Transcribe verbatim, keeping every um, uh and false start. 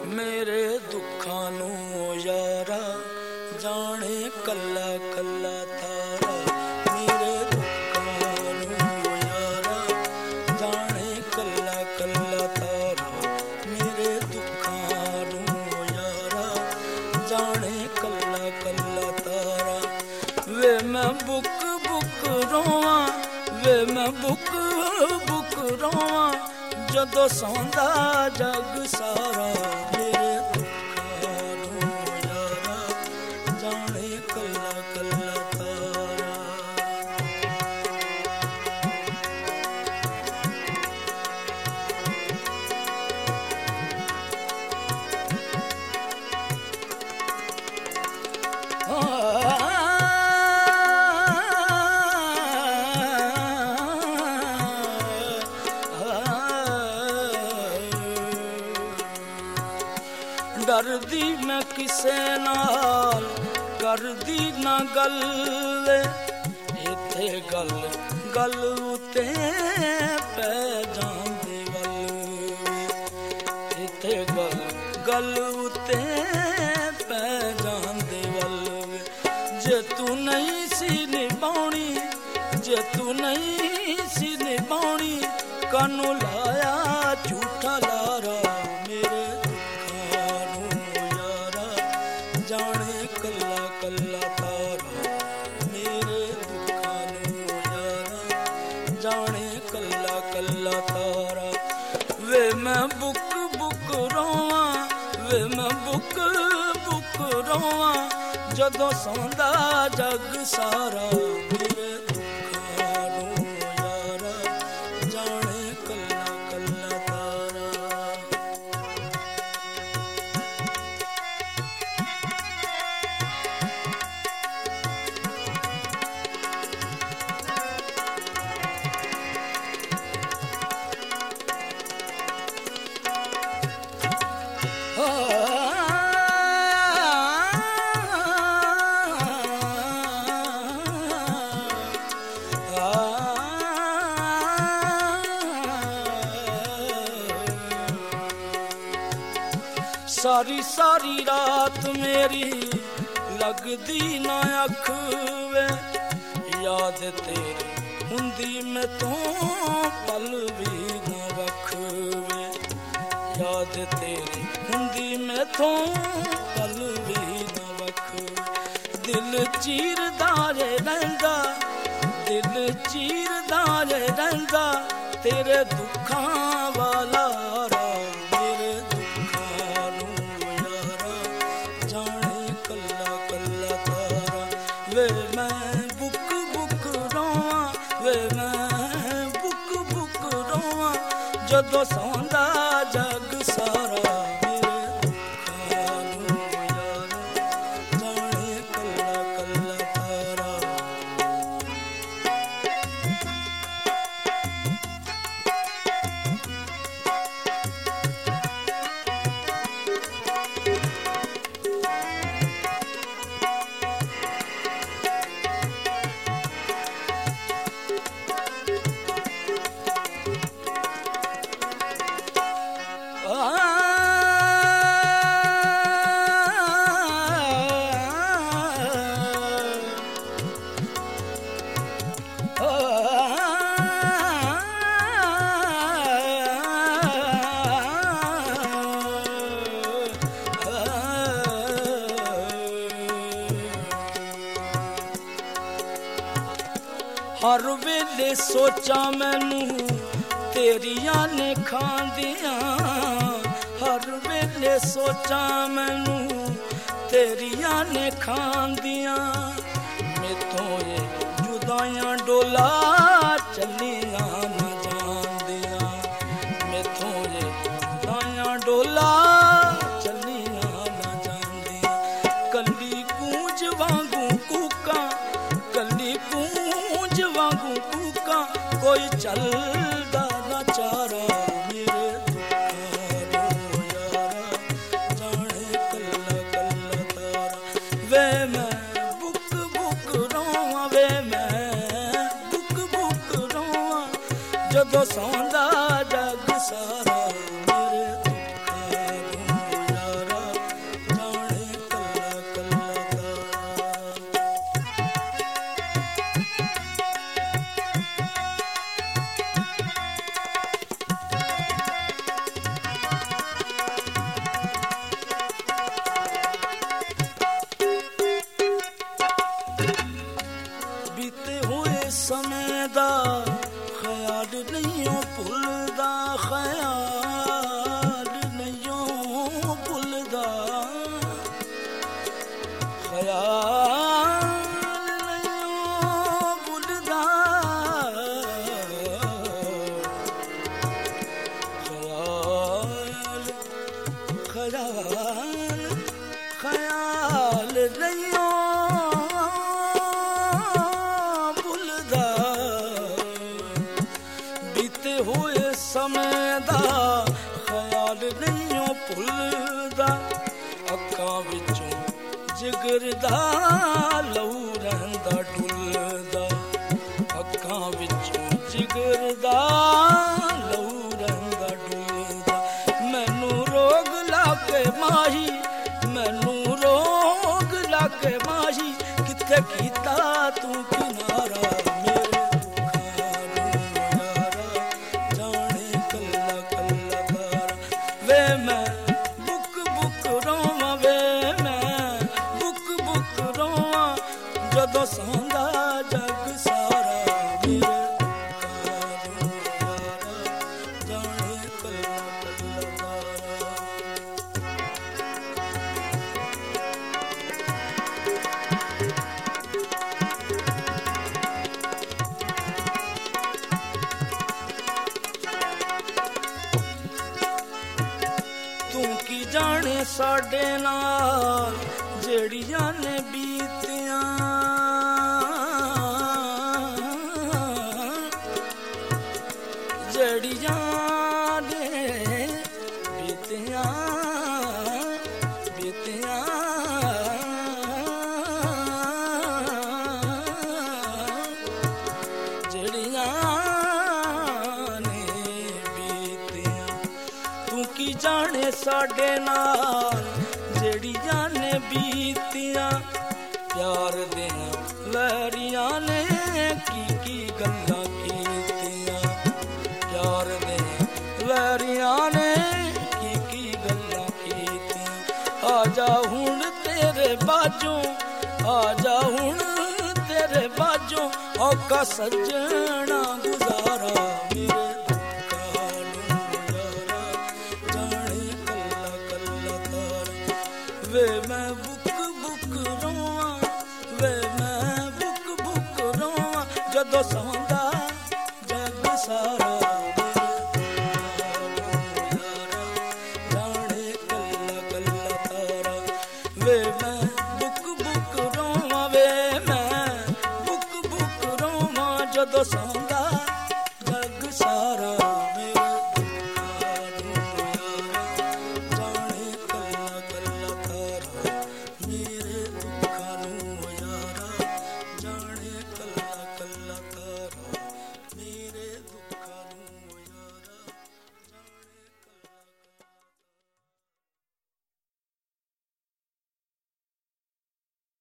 मेरे दुखां नू यारा जाने कल्ला कल्ला तारा। मेरे दुखां नू यारा जाने कल्ला कल्ला तारा। मेरे दुखां नू यारा जाने कल्ला कल्ला तारा। वे मैं बुक बुक रोवां वे मैं बुक बुक रोवां जदों सौंदा जग सारा। मेरे दुखां नू यारा जाने कल्ला कल्ला तारा। डरदी मैं किसे नाल करदी ना गल इत्थे गल गल उते पै जांदे वल। इत्थे गल गल उते पै जांदे वल। जे तू नहीं सी निभाउणी जे तू नहीं सी निभाउणी कानू लाया झूठा लारा। मेरे जाने कल्ला कल्ला तारा। मेरे दुखां नू यारा जाने कल्ला कल्ला तारा। वे मैं बुक बुक रोवां वे मैं बुक बुक रोवां जदों सौंदा जग सारा। मेरे दुखां नू यारा जाने कल्ला कल्ला तारा। सारी सारी रात मेरी लगदी ना अख वे याद तेरी हुंदी मैं तो पल भी ना वख वे। याद तेरी हुंदी मैं तो पल भी ना वख। दिल चीरदा जे रहिंदा दिल चीरदा जे रहिंदा तेरे दुखां वाला रा। मेरे दुखां नू यारा जाने कल्ला कल्ला तारा। वे मैं बुक बुक रोवां वे मैं बुक बुक रोवां जदों सौंदा जग सारा। मेरे दुखां नू यारा जाने कल्ला कल्ला तारा। हर वेले सोचा मैनू तेरियां ने खांदियां। हर वेले सोचा मैनू तेरियां ने खांदियां। मैथों ये जुदाइयां डोला चलियां न जांदियां। मैथों ये जुदाइयां डोला चलियां न जांदियां। कली गूंज वांगू कूकां कली गूंज वांगू कूकां कोई चलदा ना चारा। मेरे दुखां नू यारा जाने कल्ला कल्ला तारा। वे मैं बुक बुक रोवां वे मैं बुक बुक ਖਿਆਲ ਖਿਆਲ ਲਈਓ ਭੁੱਲਦਾ ਬੀਤੇ ਹੋਏ ਸਮੇਂ ਦਾ ਖਿਆਲ ਲਈਓ ਭੁੱਲਦਾ ਅੱਖਾਂ ਵਿੱਚੋਂ ਜਿਗਰ ਦਾ ਲਹੂ ਰਹਿੰਦਾ ਡੁੱਲਦਾ ਅੱਖਾਂ ਵਿੱਚੋਂ ਜਿਗਰ ਦਾ ਲਹੂ ਰਹਿੰਦਾ ਡੁੱਲਦਾ ਮੈਨੂੰ ਰੋਗ ਲਾ ਕੇ ਮਾਹੀ ਮੈਨੂੰ ਰੋਗ ਲਾ ਕੇ ਮਾਹੀ ਕਿੱਥੇ ਕੀਤਾ ਤੂੰ ਕਿਨਾਰਾ ਮੇਰੇ ਦੁੱਖਾਂ ਨੂੰ ਯਾਰਾ ਜਾਣੇ ਕੱਲਾ ਕੱਲਾ ਤਾਰਾ ਵੇ ਮੈਂ ਬੁੱਕ ਬੁੱਕ ਰੋਵਾਂ ਵੇ ਮੈਂ ਬੁੱਕ ਬੁੱਕ ਰੋਵਾਂ ਜਦੋਂ ਸੌਂਦਾ ਜਗ ਸਾਰਾ ਮੇਰੇ ਜਾਣੇ ਸਾਡੇ ਨਾਲ ਜਿਹੜੀਆਂ ਨੇ ਬੀਤੀਆਂ ਜਿਹੜੀਆਂ ਨੇ ਬੀਤੀਆਂ ਬੀਤੀਆਂ ਜਿਹੜੀਆਂ ਨੇ ਬੀਤੀਆਂ ਤੂੰ ਕੀ ਜਾਣੇ ਸਾਡੇ ਨਾਲ ਜਿਹੜੀਆਂ ਨੇ ਬੀਤੀਆਂ ਪਿਆਰ ਦੇ ਵੈਰੀਆਂ ਨੇ ਕੀ ਕੀ ਗੱਲਾਂ ਕੀਤੀਆਂ ਪਿਆਰ ਦੇ ਵੈਰੀਆਂ ਨੇ ਕੀ ਕੀ ਗੱਲਾਂ ਕੀਤੀਆਂ ਆ ਜਾ ਹੁਣ ਤੇਰੇ ਬਾਝੋਂ ਆ ਜਾ ਹੁਣ ਤੇਰੇ ਬਾਝੋਂ ਔਖਾ ਸੱਜਣਾ ਗੁਜ਼ਾਰਾ ਮੇਰੇ ਵੇ ਮੈਂ ਬੁੱਕ ਬੁੱਕ ਰੋਵਾਂ ਵੇ ਮੈਂ ਬੁੱਕ ਬੁੱਕ ਰੋਵਾਂ ਜਦੋਂ ਸੌਂਦਾ ਜਗ ਸਾਰਾ ਜਾਣੇ ਕੱਲਾ ਕੱਲਾ ਤਾਰਾ ਵੇ ਮੈਂ ਬੁੱਕ ਬੁੱਕ ਰੋਵਾਂ ਵੇ ਮੈਂ ਬੁੱਕ ਬੁੱਕ ਰੋਵਾਂ ਜਦੋਂ ਸੌਂਦਾ ਜਗ ਸਾਰਾ ਮੇਰੇ ਦੁੱਖਾਂ ਨੂੰ ਯਾਰਾ ਜਾਣੇ ਕੱਲਾ ਕੱਲਾ